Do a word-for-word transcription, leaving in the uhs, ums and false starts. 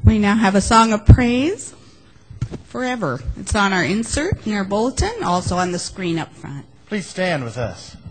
We now have a song of praise, Forever. It's on our insert in our bulletin, also on the screen up front. Please stand with us.